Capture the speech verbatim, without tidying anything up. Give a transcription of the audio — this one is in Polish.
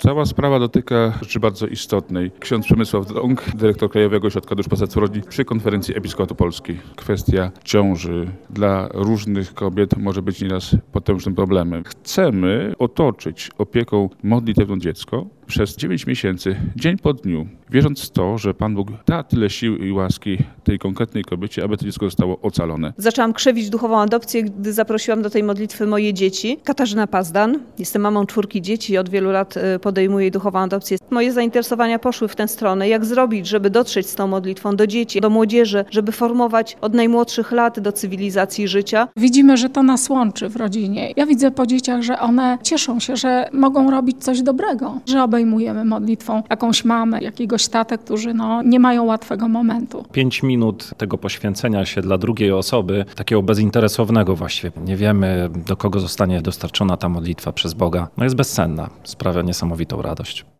Cała sprawa dotyka rzeczy bardzo istotnej. Ksiądz Przemysław Drąg, dyrektor Krajowego Ośrodka Duszpasterstwa Rodzin przy Konferencji Episkopatu Polski. Kwestia ciąży dla różnych kobiet może być nieraz potężnym problemem. Chcemy otoczyć opieką modlitewną dziecko przez dziewięć miesięcy, dzień po dniu, wierząc w to, że Pan Bóg da tyle sił i łaski tej konkretnej kobiecie, aby to dziecko zostało ocalone. Zaczęłam krzewić duchową adopcję, gdy zaprosiłam do tej modlitwy moje dzieci. Katarzyna Pazdan, jestem mamą czwórki dzieci i od wielu lat podejmuję duchową adopcję. Moje zainteresowania poszły w tę stronę, jak zrobić, żeby dotrzeć z tą modlitwą do dzieci, do młodzieży, żeby formować od najmłodszych lat do cywilizacji życia. Widzimy, że to nas łączy w rodzinie. Ja widzę po dzieciach, że one cieszą się, że mogą robić coś dobrego, że obejmujemy modlitwą jakąś mamę, jakiegoś tatę, którzy no, nie mają łatwego momentu. Pięć minut tego poświęcenia się dla drugiej osoby, takiego bezinteresownego właściwie. Nie wiemy, do kogo zostanie dostarczona ta modlitwa przez Boga. No jest bezcenna, sprawia niesamowitą radość.